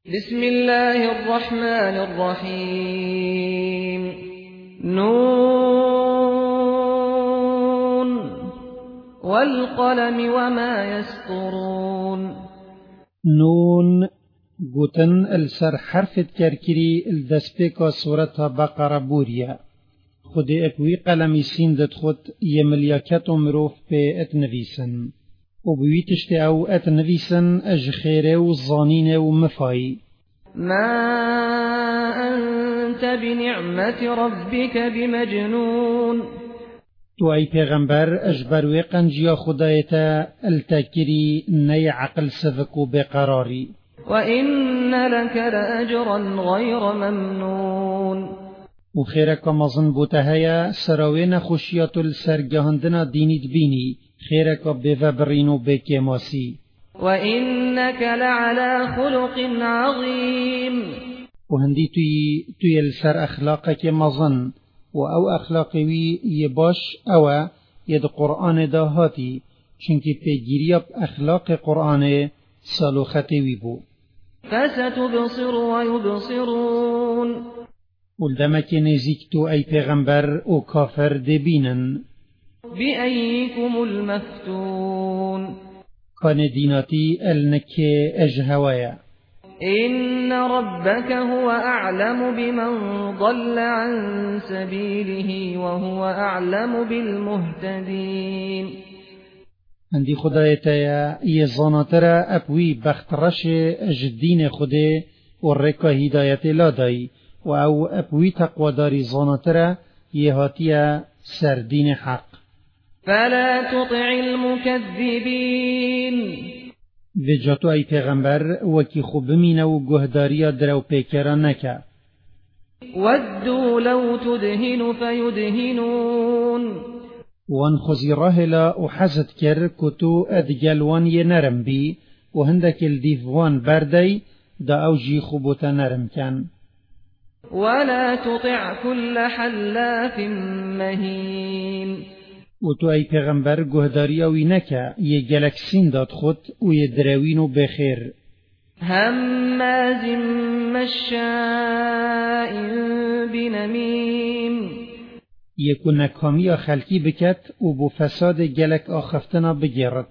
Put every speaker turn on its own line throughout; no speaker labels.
بسم الله الرحمن الرحيم نون والقلم وما يسطرون.
نون گوتن السر حرف کرکری الدسپیکا سورة بقره بوریا خود اکوی قلمی سیندت خود یملیاکت مروف به اتنویسن و بویتشت او اتنویسن اج خیره و زانین و مفایی.
ما أنت بنعمة ربك بمجنون.
تو ای پیغمبر اجبروی قنجیا خدایتا التکری نی عقل سفک و بقراری.
وإن لك لأجرا غير ممنون.
و خیرک مزن بوتهایا سراوین خوشیات السرگهندنا دینید بینی خیرک بفبرین و بکماسی.
وإنك لعلى خلق عظيم.
و هندی توی السر اخلاقک مزن و او اخلاقوی یباش او ید قرآن داهاتی چونکی پیگیریاب اخلاق قرآن سالوختی بو.
فستبصر ويبصرون.
ولدمك نزیک تو ای پیغمبر و کافر دبینن.
بأيكم المفتون.
کان دیناتی النک اجهوایا.
إن ربك هو أعلم بمن ضل عن سبيله وهو أعلم بالمهتدين.
هندی خدایتا یزاناتر اپوی بخترش جدین خوده و رکا هدایت لادای و او اپوی تقواداری زاناتر یهاتی سردین حق.
فلا تطع المكذبين.
وجاتو ای پیغمبر وکی خوب مینه و گهداری درو پیکرا نکه.
ودوا لو تدهن فيدهنون.
وان خوزی راهلا و حزد کر کتو ادگل وان ی نرم بی و هندک الدیف وان بردی دا او جی خوبوتا نرم کن.
ولا تطع كل حلاف مهين.
و تو ای پیغمبر گهداری اوی نکه یه گلکسین داد خود و یه دروین و بخیر.
هماز مشاء بنمیم.
یکو نکامی خلکی بکت و بو فساد گلک آخفتنا بگیرد.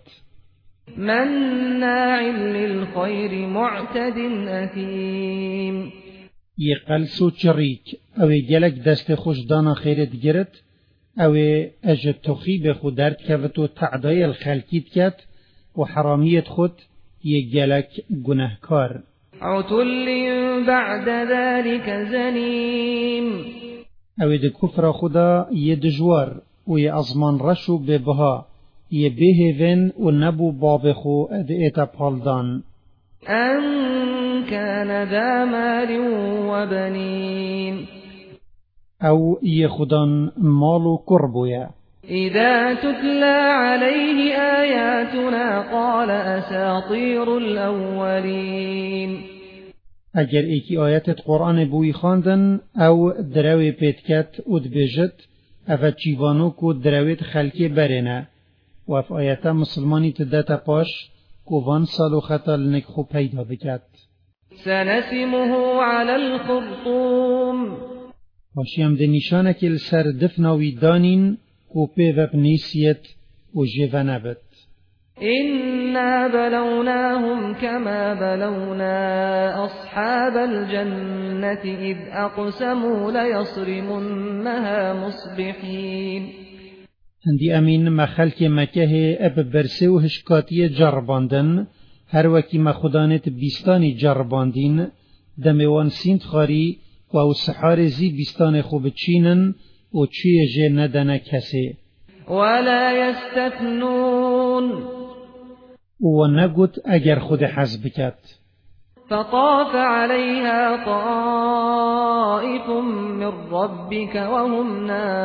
مناع للخير معتد أثيم.
یه قلس و چریک اوی گلک دست خوش دانا خیرت گیرد اوی اجد تخیب خود درد کفت و تعدای الخلکیت کت و حرامیت خود یه گلک گناهکار.
عتل بعد ذلك زنیم.
اوی ده کفر خدا یه دجوار و یه ازمان رشو ببها یه بهیون و نبو بابخو ادئیتا پالدان.
ان كان ذا مال وبنين.
او یه خدان مال و قربویا.
إذا تتلى عليه آياتنا قال أساطير الأولين.
اگر ایکی آیت قرآن بوی خواندن او دروی پیتکت او دبیجت او چیوانو کو درویت خلکی برینه و اف آیتا مسلمانی تدتا پاش کووان سالو خطا لنک خو پیدا بکت.
سنسمه على الخرطوم.
پاشیم ده نشانه که لسر دفناوی دانین کو پیوب نیسیت و جیوانه بد.
إنا بلوناهم كما بلونا أصحاب الجنة إذ أقسموا ليصرمنها مصبحين.
هندی امین ما خلق مکه اب برسه و هشکاتی جرباندن هر وکی ما خدانت بیستانی جرباندین دمیوان سینت خاری و او سحار زی بیستان خوب چینن و چیه جه ندنه کسی.
ولا يستثنون.
و نگوت اگر خود حزب کت.
فطاف عليها طائف من ربك وهم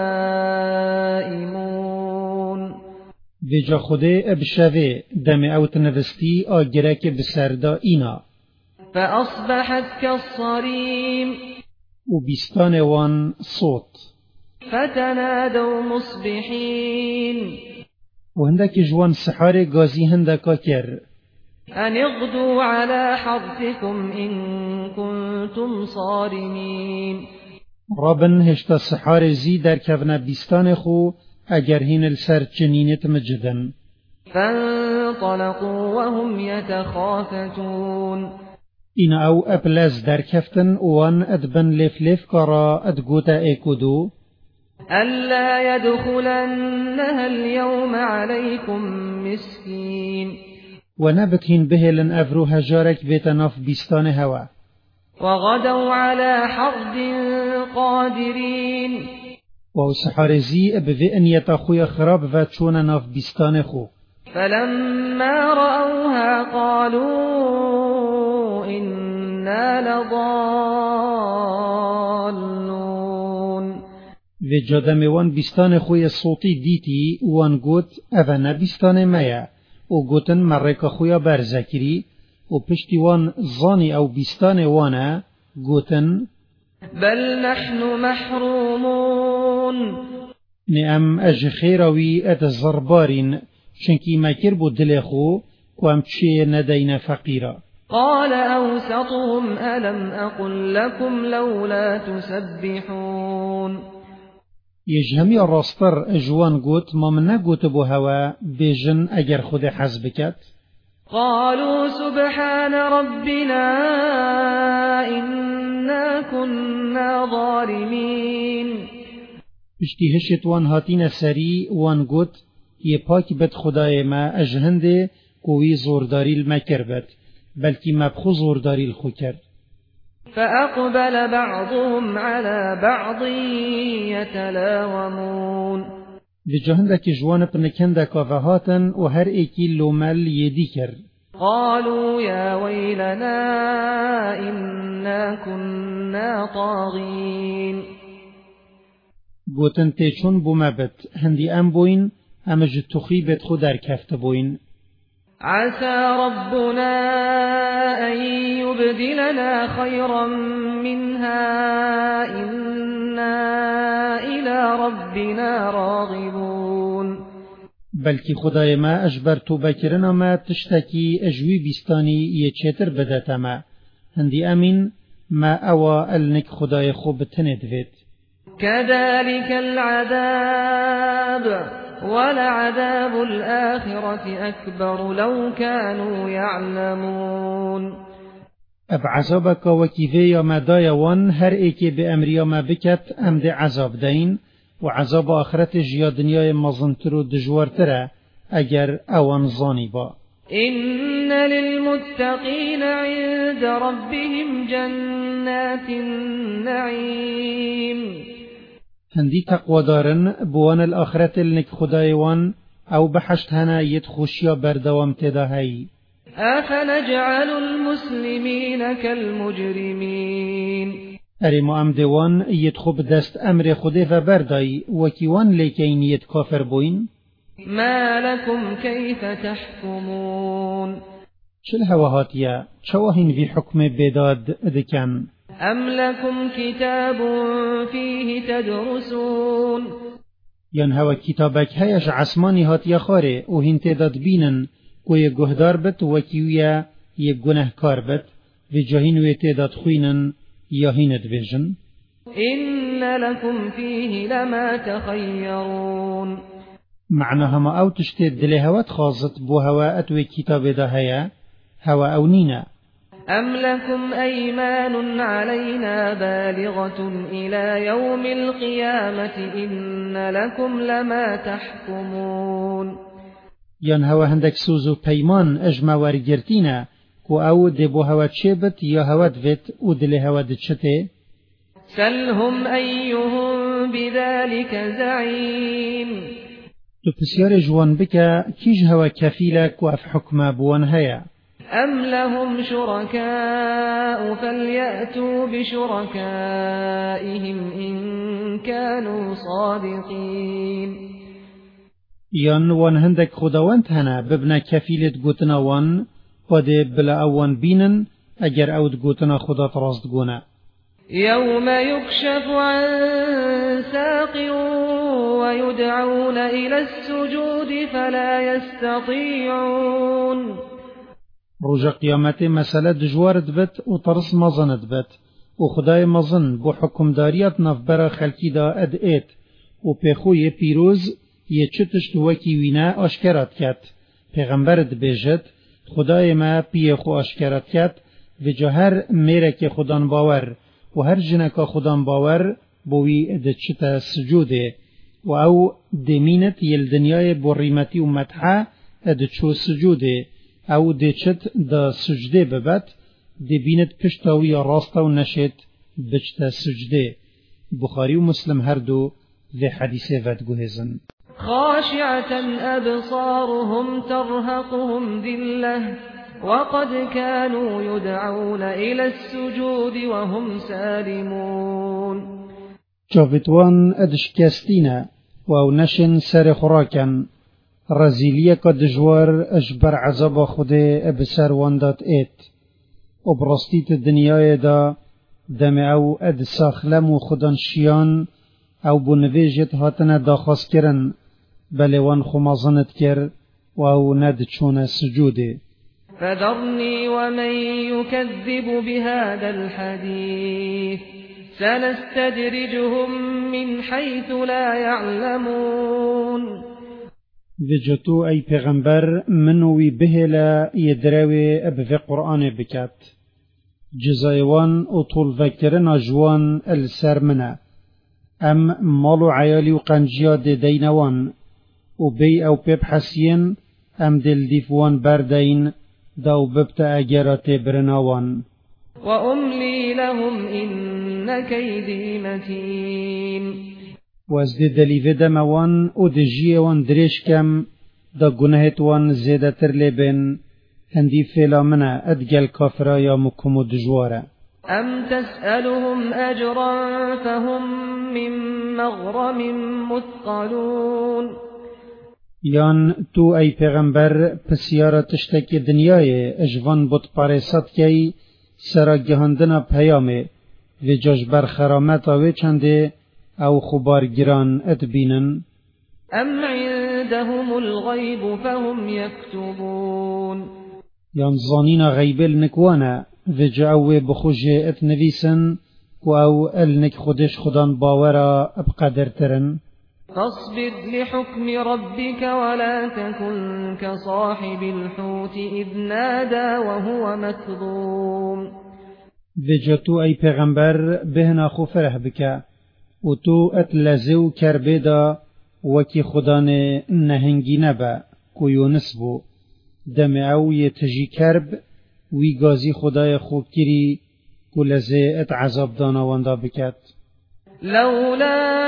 نائمون.
ویجا خوده ابشوه دم اوت نوستی آگرک بسردا اینا.
فأصبحت كالصريم.
و بیستان وان صوت.
فتنادوا مصبحين.
و هندک جوان سحار گازی هندکا کر.
أن اغدوا على حرثكم إن كنتم صارمين.
رابن هشتا سحار زي در كفنا بيستان خو اگر هين السر جنينت مجدن.
فانطلقوا وهم يتخافتون.
إن أو أبلز در كفتن وان أدبن لف كرا أدقوتا إيكودو
ألا يدخلنها اليوم عليكم مسكين.
ونبتهن بهلن أفرو هجارك بيتناف بيستان هوا.
وغدوا على حرد قادرين.
وسحارزي أبذئن يتخوي خراب فاتشون ناف بيستان خو.
فلما رأوها قالوا إنا لضالون.
في جادم وان بيستان خوي الصوتي ديتي وان قوت أفنا بيستان مايا وقوتن مريك خويا برزاكري وپشتي وان زاني أو بيستان وانا قوتن
بل نحن محرومون.
نعم أجخيروي أتزربارين شنكي ما كربو دلخو وام تشي ندين فقيرا.
قال أوسطهم ألم أقل لكم لولا تسبحون.
يجهمي الرستر أجوان قوت ما منا قوت بو هوا بيجن أجر خود حزبكت.
قالوا سبحان ربنا إنا كنا ظالمين.
پشتی هشت وان هاتین سری وان گوت یه پاک بد خدای ما اجهنده کوی زورداری المکر بد بلکی مبخو زورداری الخو کرد.
فأقبل بعضهم على بعض يتلاومون.
بجهنده که جوان پنکنده کافهاتن و هر ایکی لومل یدی کرد.
قالوا يا ويلنا إنا كنا طاغين.
گوتن تیچون بومبت هندی ام بوین همه جتوخی بد خود در کفت بوین.
عسى ربنا أن يبدلنا خيرا منها إنا إلى ربنا راغبون.
بلکی خدای ما اجبر تو بکرنا ما تشتکی اجوی بیستانی یه چتر بدتا ما هندی امین ما اوا النک خدای خوب تندوید.
كذلك العذاب ولعذاب الآخرة أكبر لو كانوا يعلمون.
اب عذابك وكيفية ما دايوان هر ايكي بأمريا ما بكت امد عذاب دين وعذاب آخرت جيا دنيا مظنتر و دجوارتره اگر اوان ظاني با.
إن للمتقين عند ربهم جنات النعيم.
هندي تقوى دارن بوان الآخرت النك خدايوان او بحشت هنا يتخوشيا بردوام تداهي.
أفنجعل المسلمين كالمجرمين.
ارمو ام دوان يتخب دست امر خده و برداي وكيوان ليكين يتكافر بوين.
ما لكم كيف تحكمون.
چل هواهاتيا چواهين في حكم بداد دكان.
أم لكم كتاب فيه تدرسون.
ين هوا كتابك هيش عسماني هاتيا خاري وهين تداد بينن كوي گهدار بت وكيويا يگنه كار بت في جاهين ويتداد خوينن ياهين دبيجن.
إن لكم فيه لما تخيرون.
معناها ما او تشتد دلي هوا تخاصت بو هوا اتوي كتاب دا هيا هوا او نينا.
أم لكم أيمان علينا بالغة إلى يوم القيامة إن لكم لما تحكمون.
ين هوا هندك سوزو بيمان اجما ورگرتينا كو او دبو هوا تشبت يا هوا دوت و دلي هوا دتشته.
سلهم أيهم بذلك زعيم.
تو بسيار جوان بكا كيج هوا كفيلك وف حكما بوان هيا.
أم لهم شركاء فليأتوا بشركائهم إن كانوا صادقين.
يان وان هندك خداوانت هنا ببنا كفيلت قوتنا وان ودي بلا اوان بينن اگر اود قوتنا خدا ترازد قونا.
يوم يكشف عن ساق ويدعون إلى السجود فلا يستطيعون.
رجا قيامت مسألة دجوارد بت و ترس مزند بت و خدای مزن بو حکمداریت نفبر خلکی دا اد ایت و پیخوی پیروز یه چتشت وکی وینا آشکرات کت پیغمبرد بیجت خدای ما پیخو آشکرات کت و جا هر میرک خدان باور و هر جنکا خدان باور بوی اد چتا سجوده و او دمینت یل دنیای بریمتی و مدحه اد چو سجوده او دچت دا سجده ببت دبینت پشتاوی راستا و نشت بچتا سجده. بخاری و مسلم هر دو ذي حدیث ود گوهزن.
خاشعة أبصارهم ترهقهم ذلة وقد كانوا يدعون إلى السجود وهم سالمون.
جاوتوان ادشکستینا و او نشن سر خوراکن رزیلیه که دجوار اجبر عذاب خوده ابسر واندات ایت و برستیت دنیای دا دم او اد ساخلم و خودان شیان او بنویجت هاتنا داخواست کرن بله وان خمازنت کر و او ند چون سجوده.
فذرني ومن يكذب بهذا الحديث سنستدرجهم من حيث لا يعلمون.
وجتو ای پیغمبر منوی بهلا یدروی اب قرآن بکت جزایوان و طول فکرنا جوان السر منه ام مالو عیالی و قنجیاد دینوان و بی او پیب حسین ام دل دیفوان بردین داو ببتا اگرات برناوان.
و املی لهم ان کیدی متین.
و از دلیوه دموان و دجیوان دریش کم دا گناهتوان زیده تر لیبن هندی فیلا منه ادگل کافرا یا مکم و دجواره.
ام تسألهم اجرا فهم من مغرم مثقلون.
یان تو ای پیغمبر پسیارا تشتک دنیای اجوان بود پارسات کی سرا گهاندنا پیامه و جشبر خرامت آوه چنده او خبار گران اتبینن.
ام عندهم الغیب فهم یکتبون.
یان زانین غیبل نکوانا و جاوه بخوش اتنویسن و او النک خودش خودان باورا بقدر ترن.
فاصبر لحكم ربك ولا تكن كصاحب الحوت إذ نادى وهو مكظوم.
وجتو ای پیغمبر بهنا خو فرح بکا و تو اتلزو کربیدا وکی خدان نهنگی نبا کو یونس بو دم او یتجی کرب وی گازی خدای خوب کری کو لزه ات عذاب دانا واندا بکت.
لولا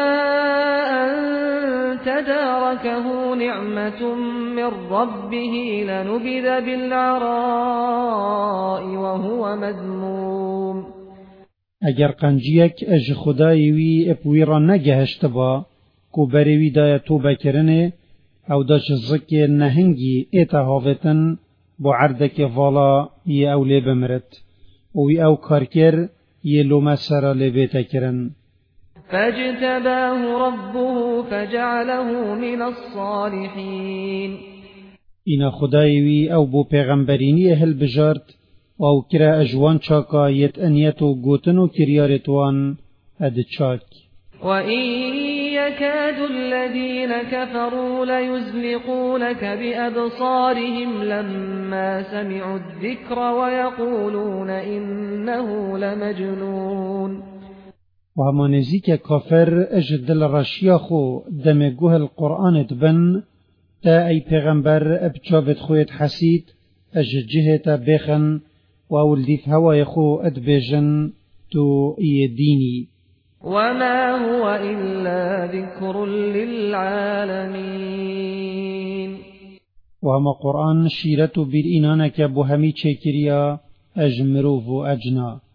تداركه نعمة من ربه لنبذ بالعراء وهو مذموم.
اگر قنجیک اج خدای وی اپوی را نگهشت با کو بروی دای توبه کرنه او داش زک نهنگی اتهاوتن با عردک والا ی اولی بمرد وی او کارکر ی لومه سرا لبیت کرن.
فاجتباه ربه فجعله من الصالحين.
اینا خدای وی او بو پیغمبرینی اهل بجارت و او کرا اجوان چاکا یت انیت و گوتن و کریارتوان اد چاک.
و این یکاد الذین کفروا لیزلقونک بأبصارهم لما سمعوا الذکر ویقولون انه لمجنون.
و همانزی که کافر اج دل راشیا خو دمگوه القرآن دبن تا ای پیغمبر ابجابت خویت حسید اج جهت بخن و اولدیف هوای خو ادبجن تو ای دینی.
وما هو إلا ذكر للعالمين.
و هما قرآن شیرتو بیر اینانه که بو همی چه کریا اجمروف و اجنا.